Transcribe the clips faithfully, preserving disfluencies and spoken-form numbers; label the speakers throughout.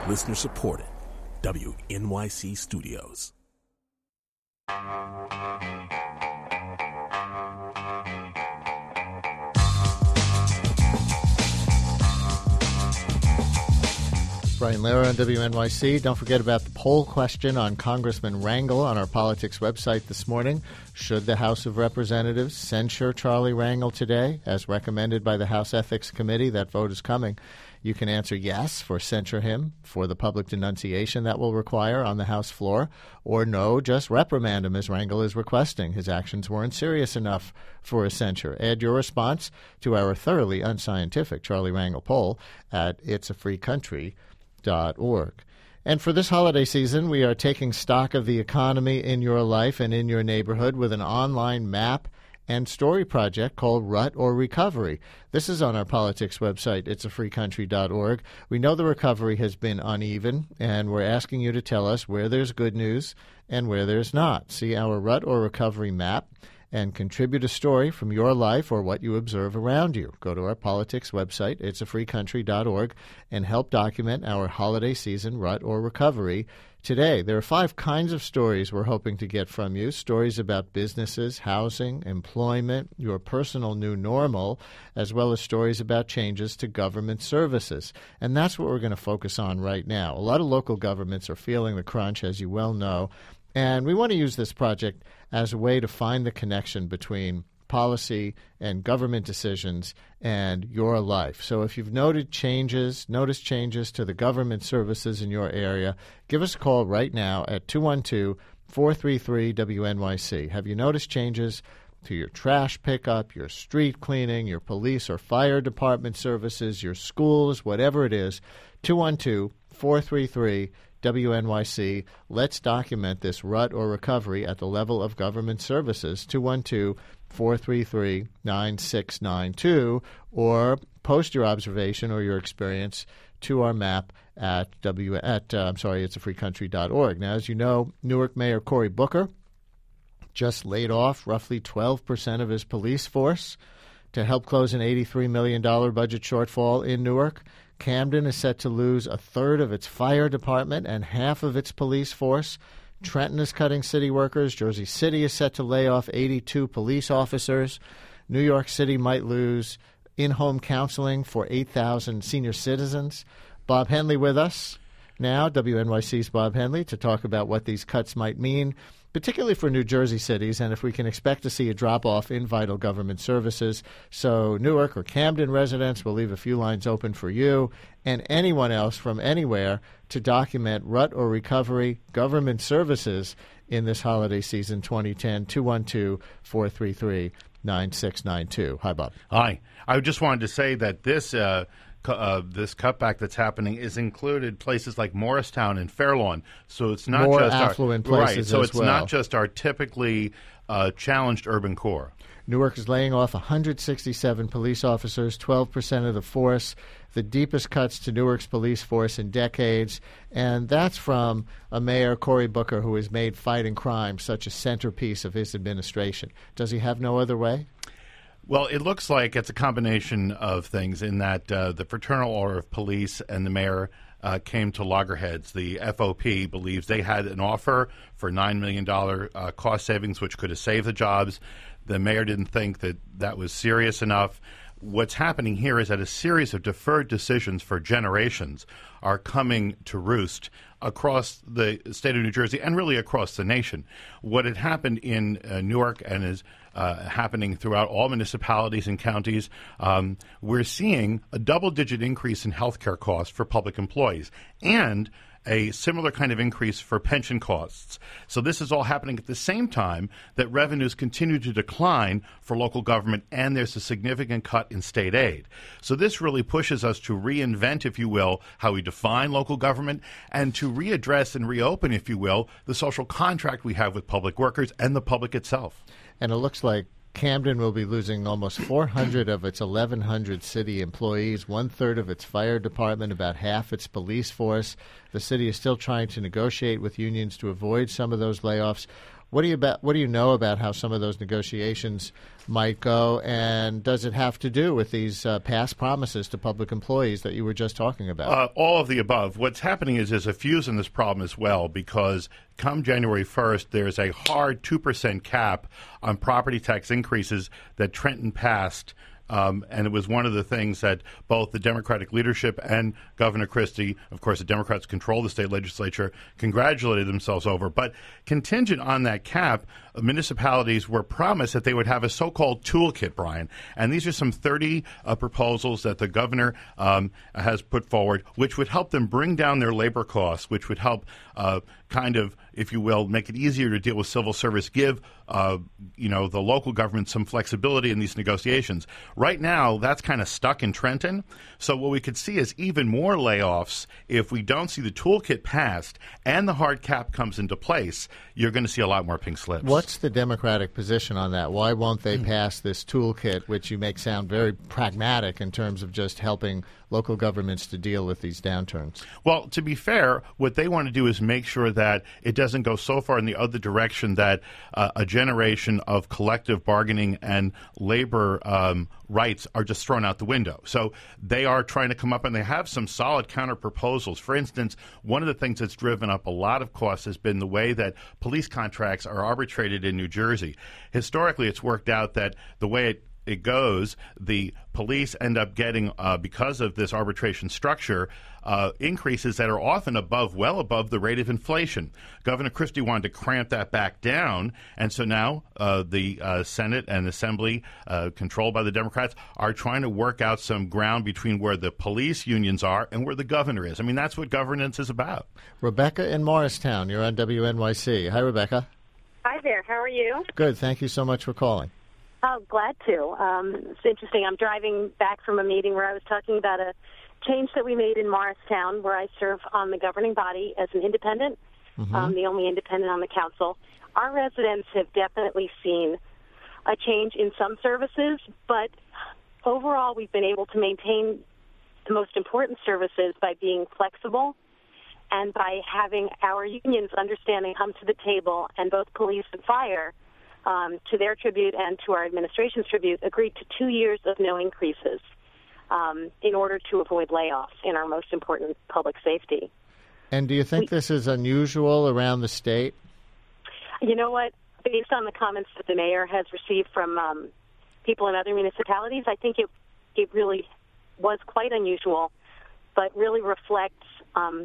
Speaker 1: Listener supported. W N Y C Studios.
Speaker 2: Brian Lehrer on W N Y C. Don't forget about the poll question on Congressman Rangel on our politics website this morning. Should the House of Representatives censure Charlie Rangel today, as recommended by the House Ethics Committee? That vote is coming. You can answer yes for censure him for the public denunciation that will require on the House floor, or no, just reprimand him as Rangel is requesting. His actions weren't serious enough for a censure. Add your response to our thoroughly unscientific Charlie Rangel poll at its a free country dot org. And for this holiday season, we are taking stock of the economy in your life and in your neighborhood with an online map and story project called Rut or Recovery. This is on our politics website, its a free country dot org. We know the recovery has been uneven, and we're asking you to tell us where there's good news and where there's not. See our Rut or Recovery map and contribute a story from your life or what you observe around you. Go to our politics website, its a free country dot org, and help document our holiday season Rut or Recovery today. There are five kinds of stories we're hoping to get from you. Stories about businesses, housing, employment, your personal new normal, as well as stories about changes to government services. And that's what we're going to focus on right now. A lot of local governments are feeling the crunch, as you well know. And we want to use this project as a way to find the connection between policy and government decisions and your life. So if you've noted changes, noticed changes to the government services in your area, give us a call right now at two one two, four three three, W N Y C. Have you noticed changes to your trash pickup, your street cleaning, your police or fire department services, your schools, whatever it is? two one two, four three three, W N Y C. Let's document this rut or recovery at the level of government services. two one two, four three three, nine six nine two, or post your observation or your experience to our map at W at uh, I'm sorry, it's a free country dot org. Now, as you know, Newark Mayor Cory Booker just laid off roughly twelve percent of his police force to help close an eighty-three million dollars budget shortfall in Newark. Camden is set to lose a third of its fire department and half of its police force. Trenton is cutting city workers. Jersey City is set to lay off eighty-two police officers. New York City might lose in-home counseling for eight thousand senior citizens. Bob Henley with us now, W N Y C's Bob Henley, to talk about what these cuts might mean, particularly for New Jersey cities, and if we can expect to see a drop-off in vital government services. So Newark or Camden residents, will leave a few lines open for you and anyone else from anywhere to document rut or recovery government services in this holiday season twenty ten. two one two, four three three, nine six nine two. Hi, Bob.
Speaker 3: Hi. I just wanted to say that this uh, cu- uh, this cutback that's happening is included places like Morristown and Fairlawn. So it's not
Speaker 2: More
Speaker 3: just
Speaker 2: affluent
Speaker 3: our,
Speaker 2: places
Speaker 3: right. So
Speaker 2: as
Speaker 3: it's
Speaker 2: well.
Speaker 3: not just our typically uh, challenged urban core.
Speaker 2: Newark is laying off one hundred sixty-seven police officers, twelve percent of the force, the deepest cuts to Newark's police force in decades. And that's from a mayor, Cory Booker, who has made fighting crime such a centerpiece of his administration. Does he have no other way?
Speaker 3: Well, it looks like it's a combination of things in that uh, the Fraternal Order of Police and the mayor uh, came to loggerheads. The F O P believes they had an offer for nine million dollars uh, cost savings, which could have saved the jobs. The mayor didn't think that that was serious enough. What's happening here is that a series of deferred decisions for generations are coming to roost across the state of New Jersey and really across the nation. What had happened in uh, Newark and is uh, happening throughout all municipalities and counties, um, we're seeing a double-digit increase in health care costs for public employees and a similar kind of increase for pension costs. So this is all happening at the same time that revenues continue to decline for local government, and there's a significant cut in state aid. So this really pushes us to reinvent, if you will, how we define local government and to readdress and reopen, if you will, the social contract we have with public workers and the public itself.
Speaker 2: And it looks like Camden will be losing almost four hundred of its eleven hundred city employees, one-third of its fire department, about half its police force. The city is still trying to negotiate with unions to avoid some of those layoffs. What do you about, What do you know about how some of those negotiations might go, and does it have to do with these uh, past promises to public employees that you were just talking about?
Speaker 3: Uh, all of the above. What's happening is there's a fuse in this problem as well, because come January first, there's a hard two percent cap on property tax increases that Trenton passed. Um, and it was one of the things that both the Democratic leadership and Governor Christie, of course, the Democrats control the state legislature, congratulated themselves over. But contingent on that cap, municipalities were promised that they would have a so-called toolkit, Brian. And these are some thirty uh, proposals that the governor um, has put forward, which would help them bring down their labor costs, which would help uh, kind of, if you will, make it easier to deal with civil service, give uh, you know, the local government some flexibility in these negotiations. Right now, that's kind of stuck in Trenton. So what we could see is even more layoffs if we don't see the toolkit passed and the hard cap comes into place. You're going to see a lot more pink slips.
Speaker 2: What's the Democratic position on that? Why won't they pass this toolkit, which you make sound very pragmatic in terms of just helping local governments to deal with these downturns?
Speaker 3: Well, to be fair, what they want to do is make sure that it doesn't go so far in the other direction that uh, a generation of collective bargaining and labor um, rights are just thrown out the window. So they are trying to come up, and they have some solid counter proposals. For instance, one of the things that's driven up a lot of costs has been the way that police contracts are arbitrated in New Jersey. Historically, it's worked out that the way it it goes, the police end up getting, uh, because of this arbitration structure, uh, increases that are often above, well above the rate of inflation. Governor Christie wanted to cramp that back down, and so now uh, the uh, Senate and Assembly, uh, controlled by the Democrats, are trying to work out some ground between where the police unions are and where the governor is. I mean, that's what governance is about.
Speaker 2: Rebecca in Morristown, you're on W N Y C. Hi, Rebecca.
Speaker 4: Hi there. How are you?
Speaker 2: Good. Thank you so much for calling.
Speaker 4: Oh, glad to. Um, it's interesting. I'm driving back from a meeting where I was talking about a change that we made in Morristown, where I serve on the governing body as an independent, mm-hmm. um, the only independent on the council. Our residents have definitely seen a change in some services, but overall we've been able to maintain the most important services by being flexible and by having our unions understanding come to the table, and both police and fire, Um, to their tribute and to our administration's tribute, agreed to two years of no increases um, in order to avoid layoffs in our most important public safety.
Speaker 2: And do you think we, this is unusual around the state?
Speaker 4: You know what? Based on the comments that the mayor has received from um, people in other municipalities, I think it it really was quite unusual, but really reflects um,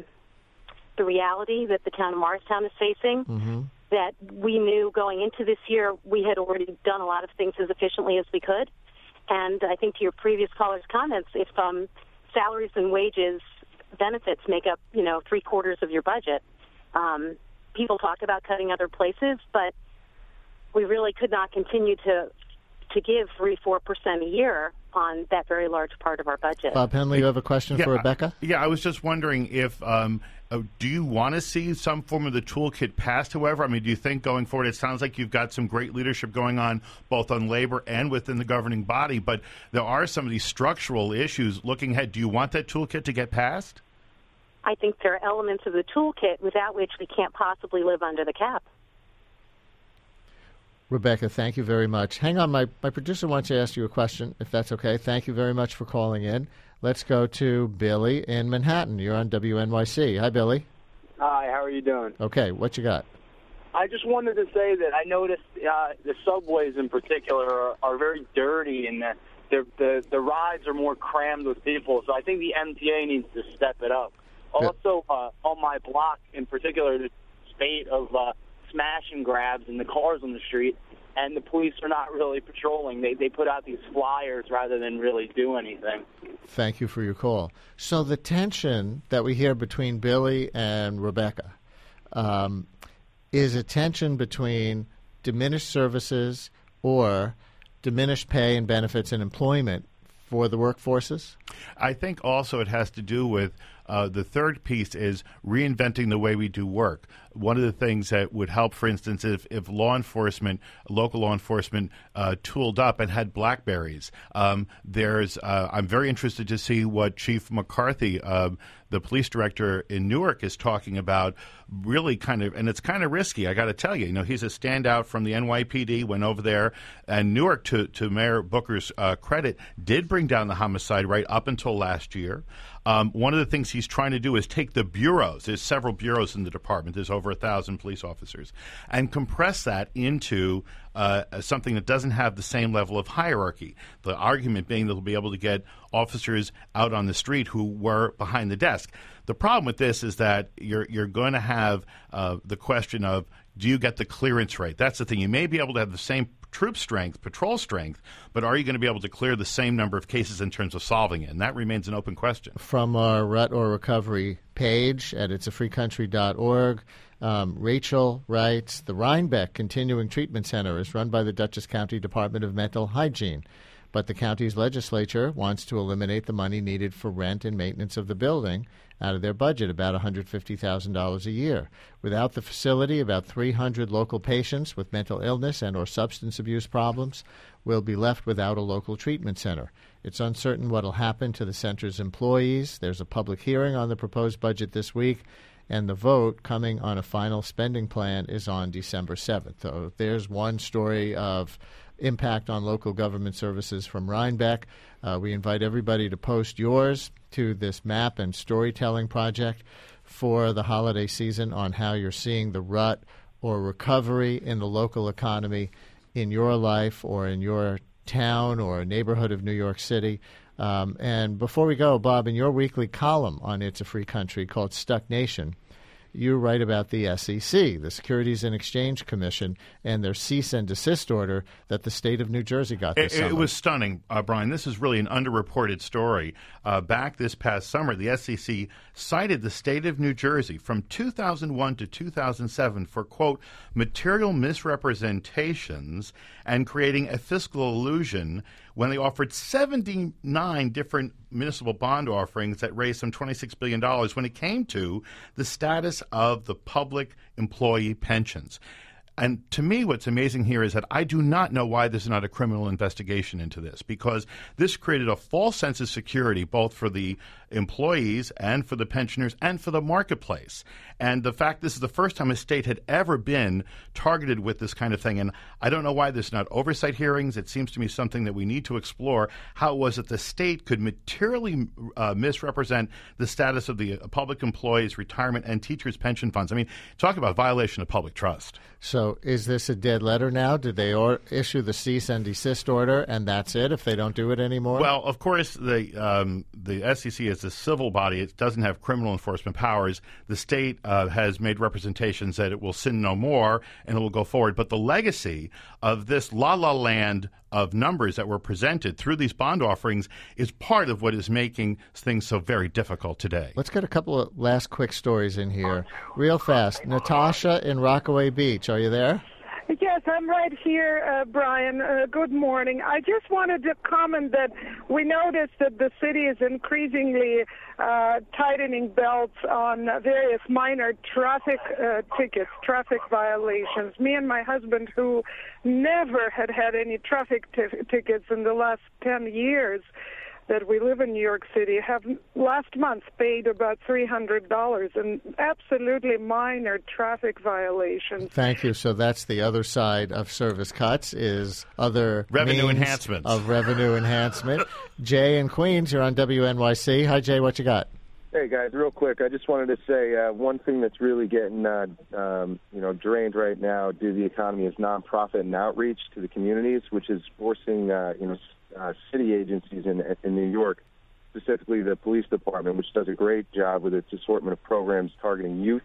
Speaker 4: the reality that the town of Morristown is facing. Mm-hmm. That we knew going into this year we had already done a lot of things as efficiently as we could. And I think to your previous caller's comments, if um, salaries and wages, benefits make up, you know, three quarters of your budget, um, people talk about cutting other places, but we really could not continue to to give three, four percent a year on that very large part of our budget.
Speaker 2: Bob Henley, you have a question
Speaker 3: yeah,
Speaker 2: for Rebecca?
Speaker 3: Yeah, I was just wondering if, um, uh, do you want to see some form of the toolkit passed, however? I mean, do you think going forward, it sounds like you've got some great leadership going on both on labor and within the governing body, but there are some of these structural issues looking ahead. Do you want that toolkit to get passed?
Speaker 4: I think there are elements of the toolkit without which we can't possibly live under the cap.
Speaker 2: Rebecca, thank you very much. Hang on, my, my producer wants to ask you a question, if that's okay. Thank you very much for calling in. Let's go to Billy in Manhattan. You're on W N Y C. Hi, Billy.
Speaker 5: Hi, how are you doing?
Speaker 2: Okay, what you got?
Speaker 5: I just wanted to say that I noticed uh, the subways in particular are, are very dirty, and the, the, the, the rides are more crammed with people, so I think the M T A needs to step it up. Also, uh, on my block in particular, the spate of uh, smash and grabs and the cars on the street, and the police are not really patrolling. They they put out these flyers rather than really do anything.
Speaker 2: Thank you for your call. So the tension that we hear between Billy and Rebecca um, is a tension between diminished services or diminished pay and benefits and employment for the workforces?
Speaker 3: I think also it has to do with Uh, the third piece is reinventing the way we do work. One of the things that would help, for instance, if, if law enforcement, local law enforcement, uh, tooled up and had BlackBerries. Um, there's, uh, I'm very interested to see what Chief McCarthy, uh, the police director in Newark, is talking about. Really kind of, and it's kind of risky, I got to tell you. You know, he's a standout from the N Y P D, went over there, and Newark, to, to Mayor Booker's uh, credit, did bring down the homicide rate up until last year. Um, one of the things he's trying to do is take the bureaus, there's several bureaus in the department, there's over a thousand police officers, and compress that into uh, something that doesn't have the same level of hierarchy. The argument being that they'll be able to get officers out on the street who were behind the desk. The problem with this is that you're you're going to have uh, the question of, do you get the clearance rate? That's the thing. You may be able to have the same troop strength, patrol strength, but are you going to be able to clear the same number of cases in terms of solving it? And that remains an open question.
Speaker 2: From our Rut or Recovery page at it's a free country dot org, um, Rachel writes, the Rhinebeck Continuing Treatment Center is run by the Dutchess County Department of Mental Hygiene, but the county's legislature wants to eliminate the money needed for rent and maintenance of the building out of their budget, about one hundred fifty thousand dollars a year. Without the facility, about three hundred local patients with mental illness and or substance abuse problems will be left without a local treatment center. It's uncertain what will happen to the center's employees. There's a public hearing on the proposed budget this week, and the vote coming on a final spending plan is on December seventh. So there's one story of impact on local government services from Rhinebeck. Uh, we invite everybody to post yours to this map and storytelling project for the holiday season on how you're seeing the rut or recovery in the local economy in your life or in your town or neighborhood of New York City. Um, and before we go, Bob, in your weekly column on It's a Free Country called Stuck Nation, you write about the S E C, the Securities and Exchange Commission, and their cease and desist order that the state of New Jersey got this
Speaker 3: it,
Speaker 2: summer.
Speaker 3: It was stunning, uh, Brian. This is really an underreported story. Uh, back this past summer, the S E C cited the state of New Jersey from two thousand one to two thousand seven for, quote, material misrepresentations and creating a fiscal illusion when they offered seventy-nine different municipal bond offerings that raised some twenty-six billion dollars when it came to the status of the public employee pensions. And to me, what's amazing here is that I do not know why there's not a criminal investigation into this, because this created a false sense of security both for the employees and for the pensioners and for the marketplace. And the fact this is the first time a state had ever been targeted with this kind of thing. And I don't know why there's not oversight hearings. It seems to me something that we need to explore, how it was that the state could materially uh, misrepresent the status of the uh, public employees, retirement, and teachers' pension funds. I mean, talk about violation of public trust.
Speaker 2: So is this a dead letter now? Did they or- issue the cease and desist order, and that's it if they don't do it anymore?
Speaker 3: Well, of course, the um, the S E C is a civil body. It doesn't have criminal enforcement powers. The state uh, has made representations that it will sin no more and it will go forward. But the legacy of this la-la land of numbers that were presented through these bond offerings is part of what is making things so very difficult today.
Speaker 2: Let's get a couple of last quick stories in here. Real fast. Natasha in Rockaway Beach, are you there?
Speaker 6: Yes, I'm right here, uh, Brian. Uh, good morning. I just wanted to comment that we noticed that the city is increasingly uh, tightening belts on various minor traffic uh, tickets, traffic violations. Me and my husband, who never had had any traffic t- tickets in the last ten years, that we live in New York City, have last month paid about three hundred dollars in absolutely minor traffic violations.
Speaker 2: Thank you. So that's the other side of service cuts, is other
Speaker 3: revenue
Speaker 2: means
Speaker 3: enhancements.
Speaker 2: of revenue enhancement. Jay in Queens, you're on W N Y C. Hi, Jay. What you got?
Speaker 7: Hey, guys, real quick, I just wanted to say uh, one thing that's really getting uh, um, you know, drained right now due to the economy is nonprofit and outreach to the communities, which is forcing uh, you know, Uh, city agencies in, in New York, specifically the police department, which does a great job with its assortment of programs targeting youth.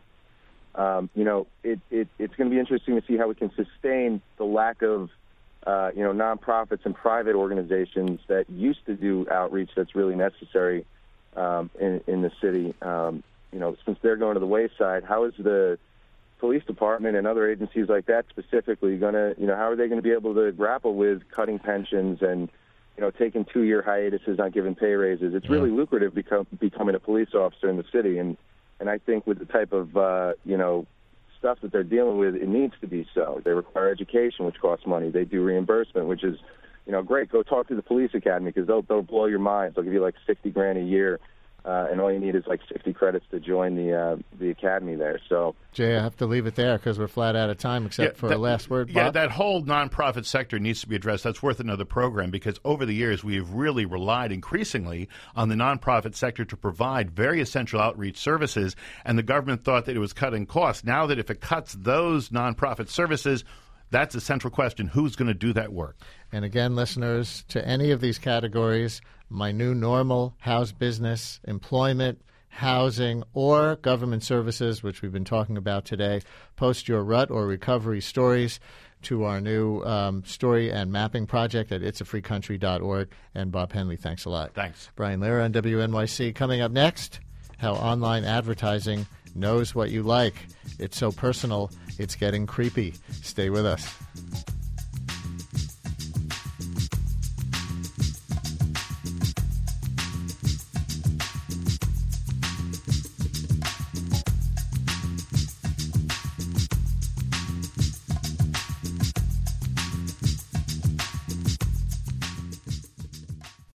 Speaker 7: Um, you know, it, it, it's going to be interesting to see how we can sustain the lack of, uh, you know, nonprofits and private organizations that used to do outreach that's really necessary um, in, in the city. Um, you know, since they're going to the wayside, how is the police department and other agencies like that specifically going to, you know, how are they going to be able to grapple with cutting pensions and you know, taking two-year hiatuses, not giving pay raises. It's really lucrative become, becoming a police officer in the city, and and I think with the type of uh, you know stuff that they're dealing with, it needs to be so. They require education, which costs money. They do reimbursement, which is, you know, great. Go talk to the police academy because they'll they'll blow your mind. They'll give you like sixty grand a year. Uh, and all you need is like fifty credits to join the uh, the academy there. So,
Speaker 2: Jay, I have to leave it there because we're flat out of time, except
Speaker 3: yeah,
Speaker 2: for
Speaker 3: that,
Speaker 2: a last word. Bob?
Speaker 3: Yeah, that whole nonprofit sector needs to be addressed. That's worth another program because over the years we've really relied increasingly on the nonprofit sector to provide very essential outreach services, and the government thought that it was cutting costs. Now that if it cuts those nonprofit services, that's a central question. Who's going to do that work?
Speaker 2: And again, listeners, to any of these categories, my new normal, house business, employment, housing, or government services, which we've been talking about today, post your rut or recovery stories to our new um, story and mapping project at it's a free country dot org. And Bob Henley, thanks a lot.
Speaker 3: Thanks.
Speaker 2: Brian Lehrer on W N Y C. Coming up next, how online advertising knows what you like. It's so personal, it's getting creepy. Stay with us.